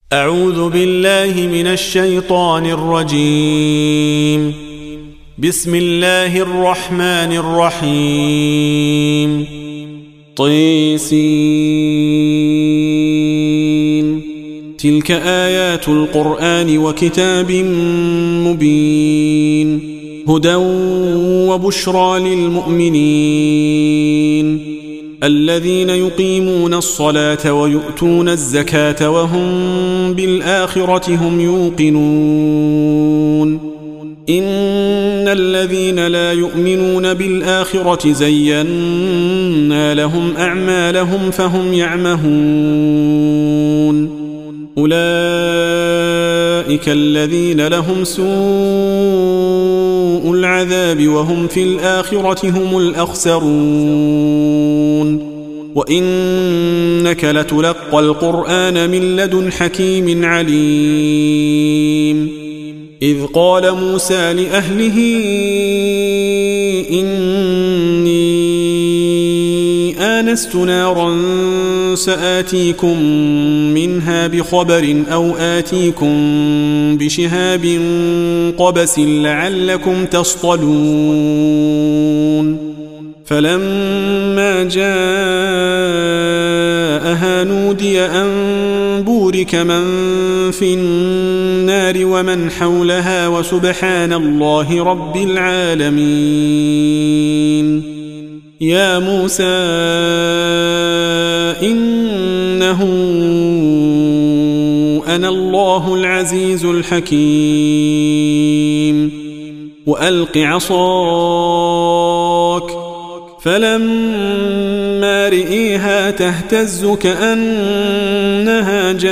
أعوذ بالله من الشيطان الرجيم. بسم الله الرحمن الرحيم. طيسين. تلك آيات القرآن وكتاب مبين، هدى وبشرى للمؤمنين الذين يقيمون الصلاة ويؤتون الزكاة وهم بالآخرة هم يوقنون. إن الذين لا يؤمنون بالآخرة زينا لهم أعمالهم فهم يعمهون. أولئك الذين لهم سوء العذاب وهم في الآخرة هم الأخسرون. وإنك لتلقى القرآن من لدن حكيم عليم. إذ قال موسى لأهله إني آنست نارا سآتيكم منها بخبر أو آتيكم بشهاب قبس لعلكم تصطلون. فلما جاءها نودي أن بورك من في النار ومن حولها وسبحان الله رب العالمين. يا موسى إنه أنا الله العزيز الحكيم. وألق عصاك. فلما رئيها تهتز كأنها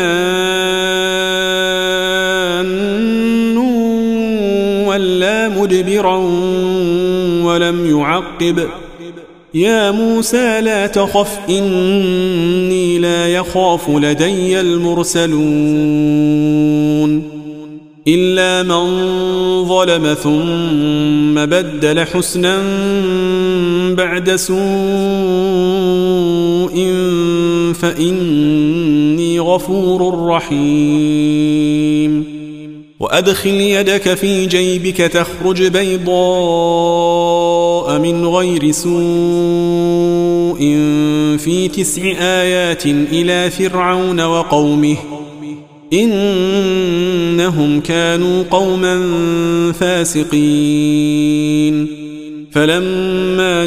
جان ولا مدبرا ولم يعقب. يا موسى لا تخف إني لا يخاف لدي المرسلون. إلا من ظلم ثم بدل حسنا بعد سوء فإني غفور رحيم. وأدخل يدك في جيبك تخرج بيضاء من غير سوء في 9 آيات إلى فرعون وقومه إنهم كانوا قوما فاسقين. فلما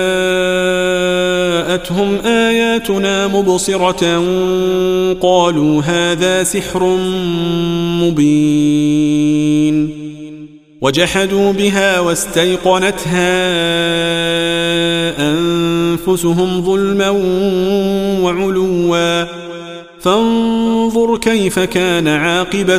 جاءتهم آياتنا مبصرة قالوا هذا سحر مبين. وجحدوا بها واستيقنتها أنفسهم ظلما وعلوا فانظر كيف كان عاقبة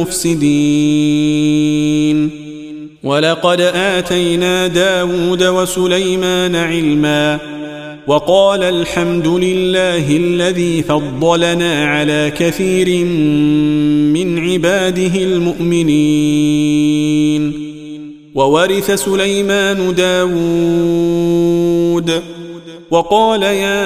المفسدين. ولقد آتينا داود وسليمان علما وقال الحمد لله الذي فضلنا على كثير من عباده المؤمنين. وورث سليمان داود وقال يا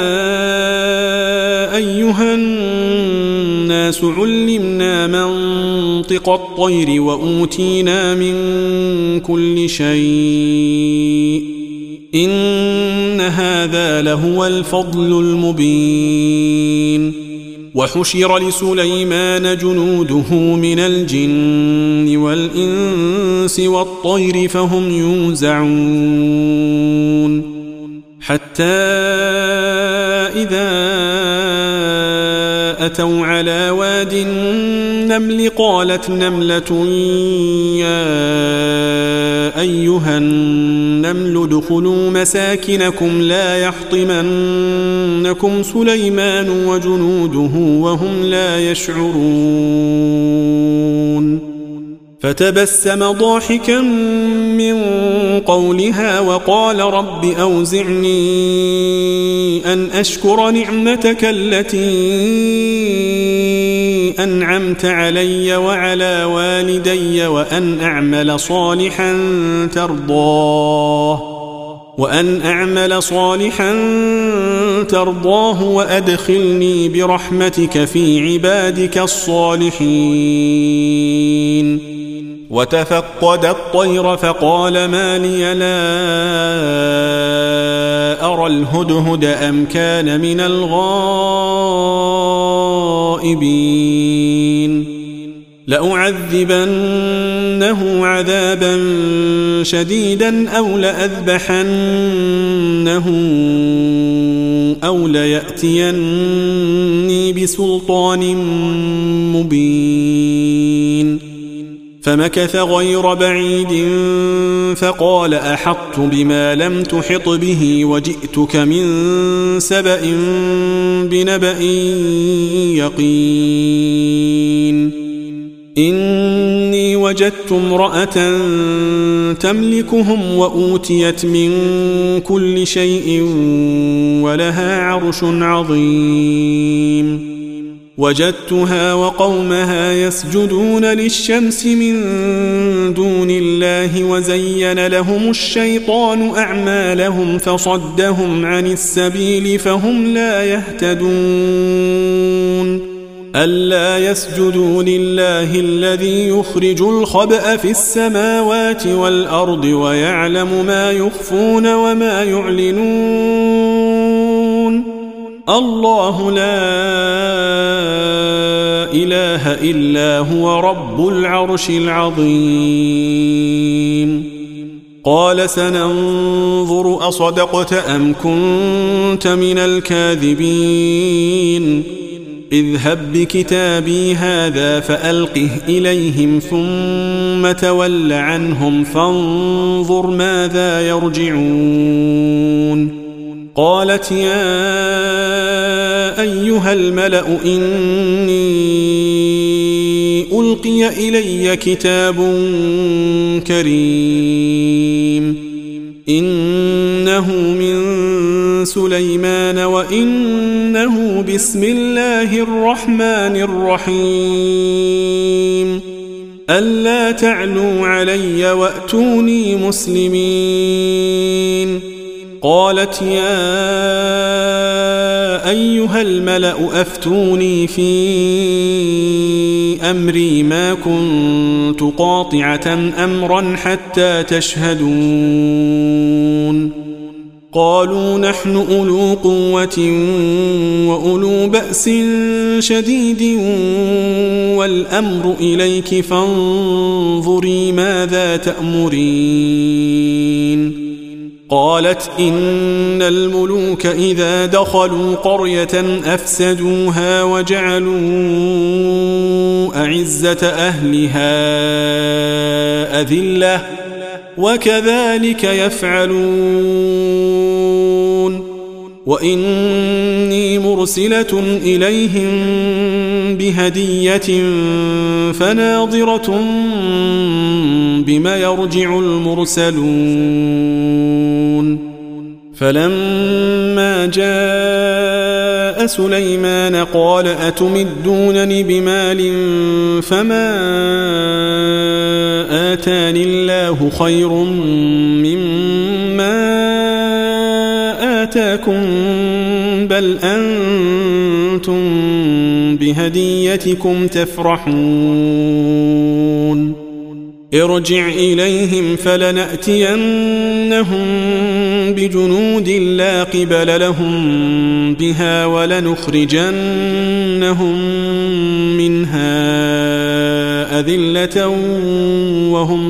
أيها الناس علمنا منطق الطير وأوتينا من كل شيء إن هذا لهو الفضل المبين. وحشر لسليمان جنوده من الجن والإنس والطير فهم يوزعون. حتى إذا أتوا على واد النمل قالت نملة يا أيها النمل ادخلوا مساكنكم لا يحطمنكم سليمان وجنوده وهم لا يشعرون. فتبسم ضاحكا من قولها وقال رب أوزعني أن أشكر نعمتك التي أنعمت علي وعلى والدي وأن أعمل صالحا ترضاه وأدخلني برحمتك في عبادك الصالحين. وتفقد الطير فقال ما لي لا أرى الهدهد أم كان من الغائبين. لأعذبنه عذابا شديدا أو لأذبحنه أو ليأتيني بسلطان مبين. فمكث غير بعيد فقال أحطت بما لم تحط به وجئتك من سبأ بنبأ يقين. إني وجدت امرأة تملكهم وأوتيت من كل شيء ولها عرش عظيم. وجدتها وقومها يسجدون للشمس من دون الله وزين لهم الشيطان أعمالهم فصدهم عن السبيل فهم لا يهتدون. ألا يسجدوا لله الذي يخرج الخبأ في السماوات والأرض ويعلم ما يخفون وما يعلنون. الله لا إله إلا هو رب العرش العظيم. قال سننظر أصدقت أم كنت من الكاذبين. اذهب بكتابي هذا فألقه إليهم ثم تول عنهم فانظر ماذا يرجعون. قالت يا أيها الملأ إني ألقي إلي كتاب كريم إنه من سليمان وإنه بسم الله الرحمن الرحيم. ألا تعلوا علي وأتوني مسلمين. قالت يا أيها الملأ أفتوني في أمري ما كنت قاطعة أمرا حتى تشهدون. قالوا نحن أولو قوة وأولو بأس شديد والأمر إليك فانظري ماذا تأمرين. قالت إن الملوك إذا دخلوا قرية أفسدوها وجعلوا أعزة أهلها أذلة وكذلك يفعلون. وإني مرسلة إليهم بهدية فناظرة بما يرجع المرسلون. فلما جاء سليمان قال أتمدونني بمال فما آتاني الله خير مما آتاكم بل أنتم بهديتكم تفرحون. ارجع إليهم فلنأتينهم بجنود لا قبل لهم بها ولنخرجنهم منها أذلة وهم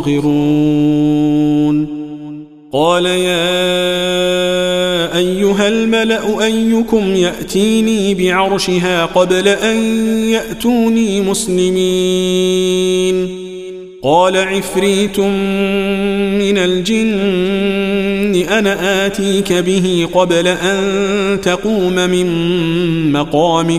صاغرون. قال يا أيها الملأ أيكم يأتيني بعرشها قبل أن يأتوني مسلمين. قال عفريت من الجن أنا آتيك به قبل أن تقوم من مقامك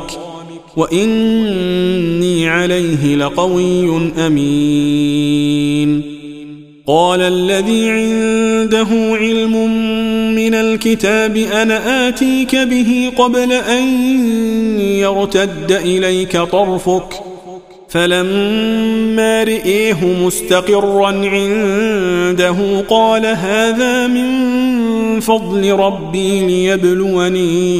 وإني عليه لقوي أمين. قال الذي عنده علم من الكتاب أنا آتيك به قبل أن يرتد إليك طرفك فلما رئيه مستقرا عنده قال هذا من فضل ربي ليبلوني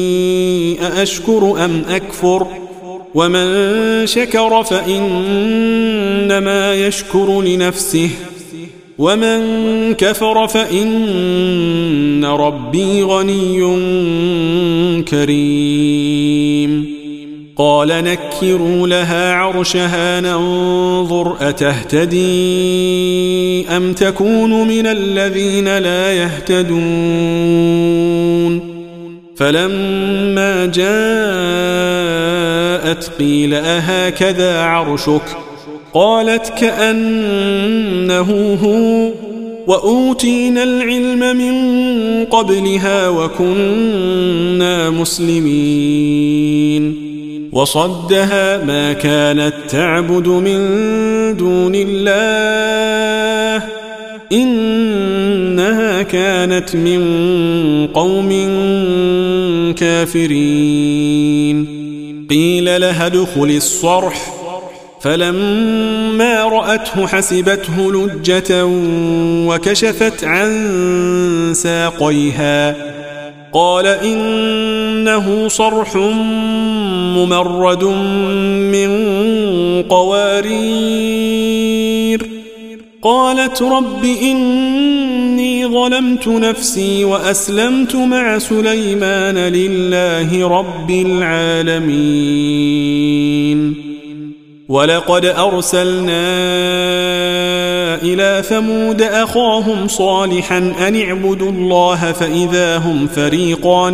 أأشكر أم أكفر ومن شكر فإنما يشكر لنفسه ومن كفر فإن ربي غني كريم قال نكروا لها عرشها ننظر أتهتدي أم تكون من الذين لا يهتدون فلما جاءت قيل أهكذا عرشك قالت كأنه هو وأوتينا العلم من قبلها وكنا مسلمين وصدها ما كانت تعبد من دون الله إنها كانت من قوم كافرين قيل لها ادخل الصرح فلما رأته حسبته لجة وكشفت عن ساقيها قال إنه صرح ممرد من قوارير قالت رب إني ظلمت نفسي وأسلمت مع سليمان لله رب العالمين ولقد أرسلنا إلى ثمود أخاهم صالحا أن اعبدوا الله فإذا هم فريقان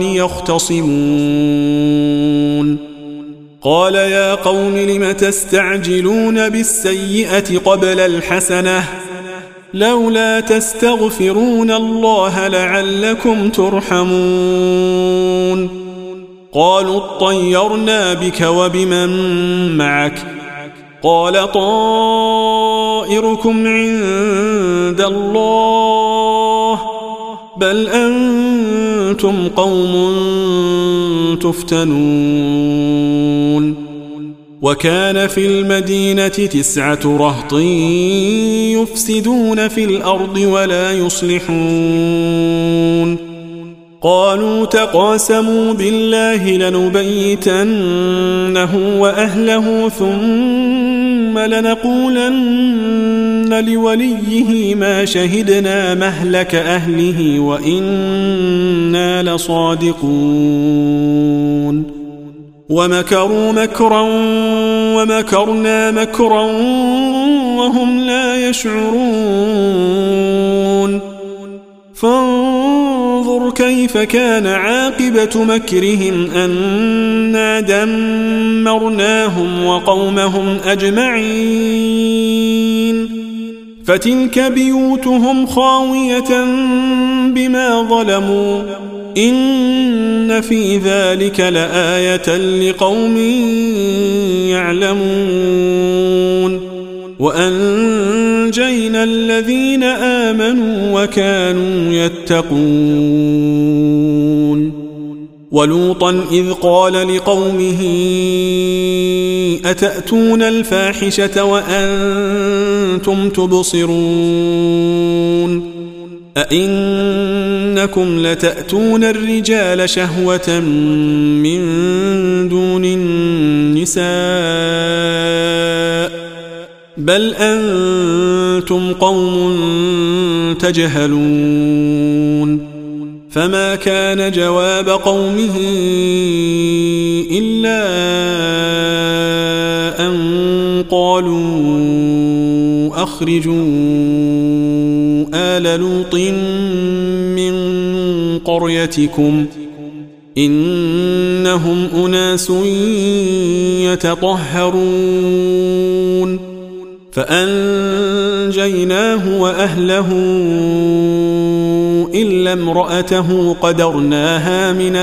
يختصمون قال يا قوم لم تستعجلون بالسيئة قبل الحسنة لولا تستغفرون الله لعلكم ترحمون قالوا اطيرنا بك وبمن معك قال طائركم عند الله بل أنتم قوم تفتنون وكان في المدينة 9 رهط يفسدون في الأرض ولا يصلحون قالوا تقاسموا بالله لنبيتنه وأهله ثم لنقولن لوليه ما شهدنا مهلك أهله وإنا لصادقون ومكروا مكرا ومكرنا مكرا وهم لا يشعرون فانظر كيف كان عاقبة مكرهم أنا دمرناهم وقومهم أجمعين فتلك بيوتهم خاوية بما ظلموا إن في ذلك لآية لقوم يعلمون وأنجينا الذين آمنوا وكانوا يتقون ولوطا إذ قال لقومه أتأتون الفاحشة وأنتم تبصرون أئنكم لتأتون الرجال شهوة من دون النساء بل أنتم قوم تجهلون فما كان جواب قومه إلا أن قالوا أخرجوا آل لوط من قريتكم إنهم أناس يتطهرون فأنجيناه وأهله إلا امرأته قدرناها من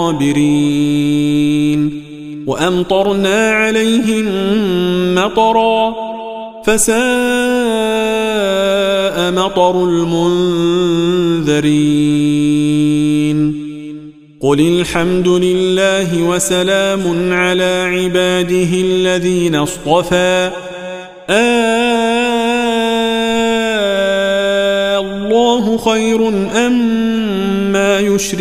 الغابرين وأمطرنا عليهم مطرا فساء مطر المنذرين قل الحمد لله وسلام على عباده الذين اصطفى الله خير أما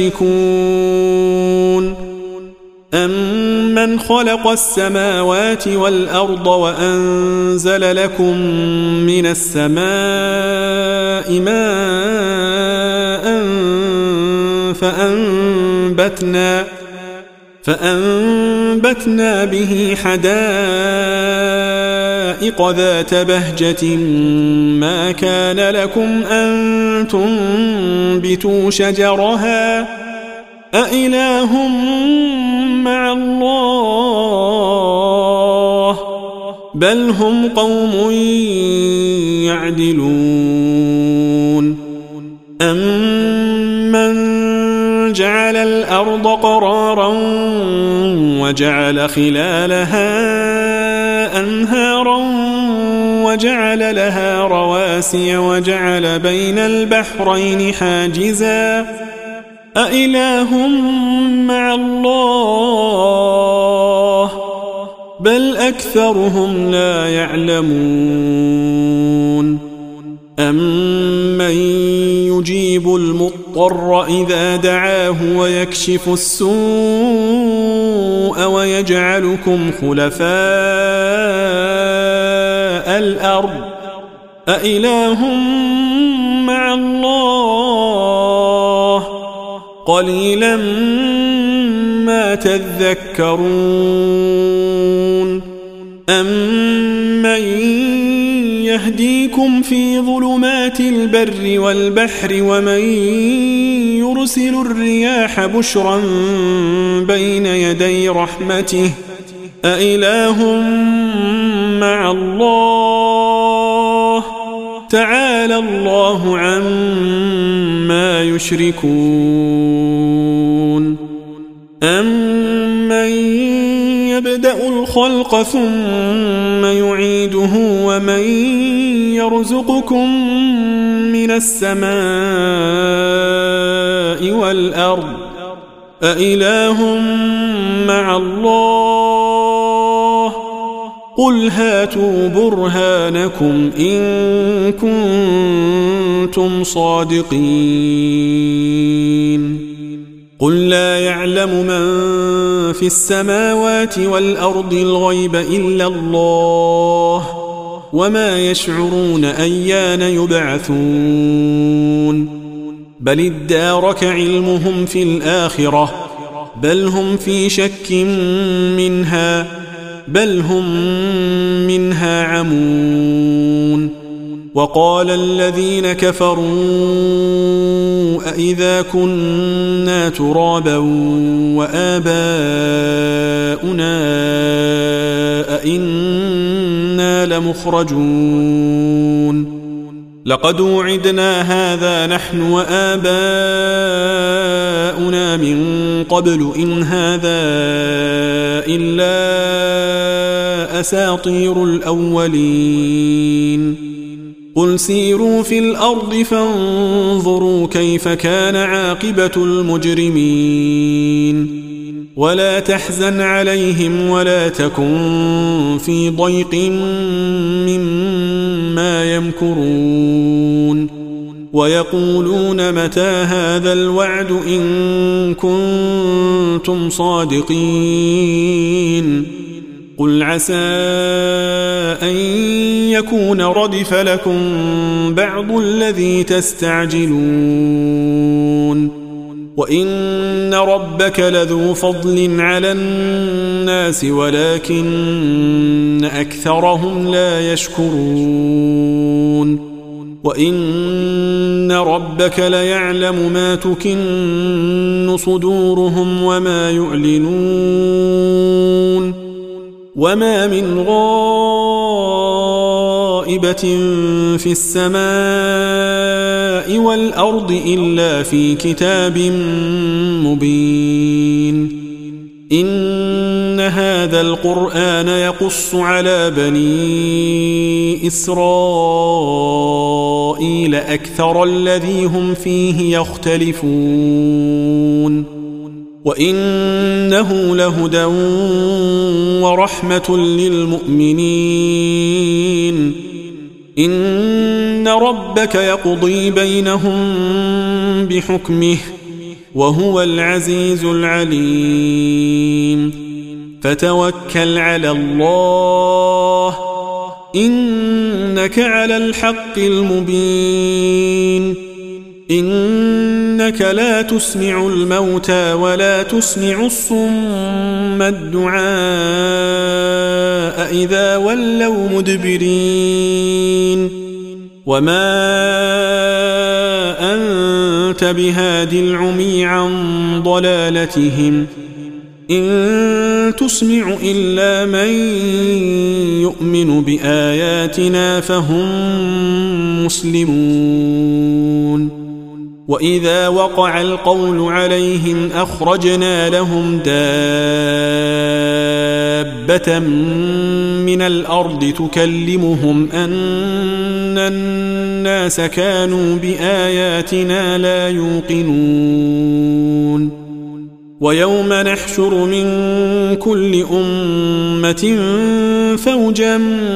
يشركون أمن خلق السماوات والأرض وأنزل لكم من السماء ماء فأنبتنا به حدائق ذات بهجة ما كان لكم أن تنبتوا شجرها أإله مع الله بل هم قوم يعدلون أمن جعل الأرض قرارا وجعل خلالها أنهارا وجعل لها رواسي وجعل بين البحرين حاجزا أإله مع الله بل أكثرهم لا يعلمون أمن يجيب المضطر إذا دعاه ويكشف السوء ويجعلكم خلفاء الأرض أإله مع الله قليلا ما تذكرون أمن يهديكم في ظلمات البر والبحر ومن يرسل الرياح بشرا بين يدي رحمته أإله مع الله تعالى الله عما يشركون أمن يبدأ الخلق ثم يعيده ومن يرزقكم من السماء والأرض أإله مع الله قل هاتوا برهانكم إن كنتم صادقين قل لا يعلم من في السماوات والأرض الغيب إلا الله وما يشعرون أيان يبعثون بل ادارك علمهم في الآخرة بل هم في شك منها بل هم منها عمون وقال الذين كفروا أإذا كنا ترابا وآباؤنا أإنا لمخرجون لقد وعدنا هذا نحن وآباؤنا من قبل إن هذا إلا أساطير الأولين قل سيروا في الأرض فانظروا كيف كان عاقبة المجرمين ولا تحزن عليهم ولا تكن في ضيق مما يمكرون ويقولون متى هذا الوعد إن كنتم صادقين قل عسى أن يكون ردف لكم بعض الذي تستعجلون وإن ربك لذو فضل على الناس ولكن أكثرهم لا يشكرون وإن ربك ليعلم ما تكن صدورهم وما يعلنون وما من غائبة في السماء والأرض إلا في كتاب مبين إن هذا القرآن يقص على بني إسرائيل أكثر الذي هم فيه يختلفون وإنه لهدى ورحمة للمؤمنين إن ربك يقضي بينهم بحكمه وهو العزيز العليم فتوكل على الله إنك على الحق المبين إنك لا تسمع الموتى ولا تسمع الصم الدعاء إذا ولوا مدبرين وما أنت بهاد العمي عن ضلالتهم إن تسمع إلا من يؤمن بآياتنا فهم مسلمون وإذا وقع القول عليهم أخرجنا لهم دابة من الأرض تكلمهم أن الناس كانوا بآياتنا لا يوقنون ويوم نحشر من كل أمة فوجا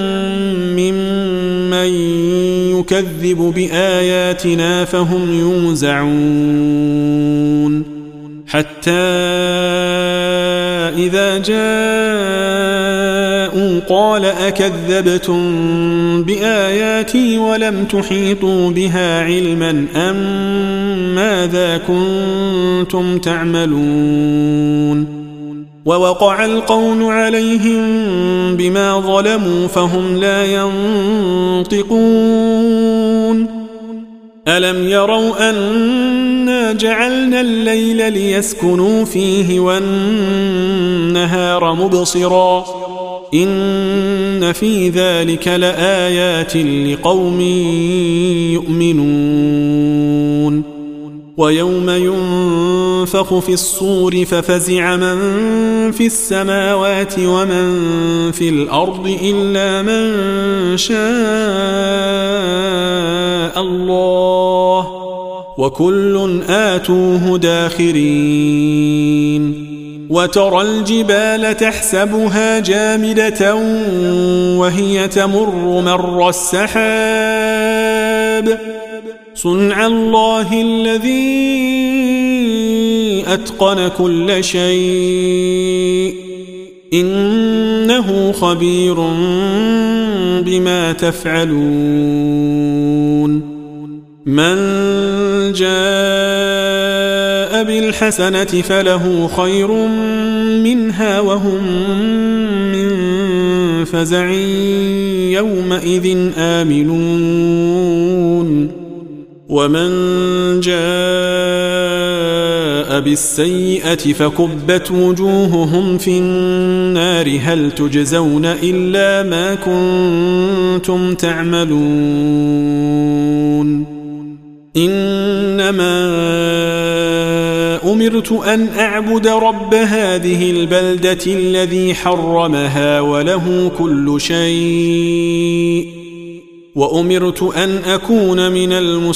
ممن يكذب بآياتنا فهم يوزعون حتى إذا جاءوا قال أكذبتم بآياتي ولم تحيطوا بها علما أم ماذا كنتم تعملون ووقع القول عليهم بما ظلموا فهم لا ينطقون ألم يروا أنا جعلنا الليل ليسكنوا فيه والنهار مبصرا إن في ذلك لآيات لقوم يؤمنون ويوم ينفخ في الصور ففزع من في السماوات ومن في الأرض إلا من شاء الله وكل آتوه داخرين وترى الجبال تحسبها جامدة وهي تمر مر السحاب صنع الله الذي أتقن كل شيء إنه خبير بما تفعلون من جاء بالحسنة فله خير منها وهم من فزع يومئذ آمنون ومن جاء بالسيئة فكبت وجوههم في النار هل تجزون إلا ما كنتم تعملون إنما أمرت أن أعبد رب هذه البلدة الذي حرمها وله كل شيء وأمرت أن أكون من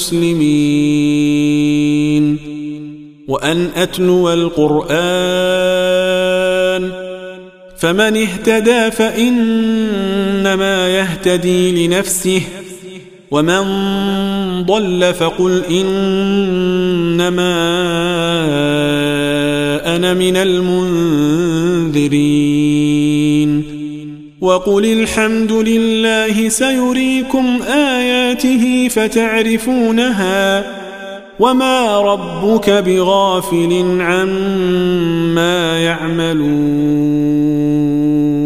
المسلمين وأن أتلو القرآن فمن اهتدى فإنما يهتدي لنفسه ومن ضل فقل إنما أنا من المنذرين وقل الحمد لله سيريكم آياته فتعرفونها وما ربك بغافل عما يعملون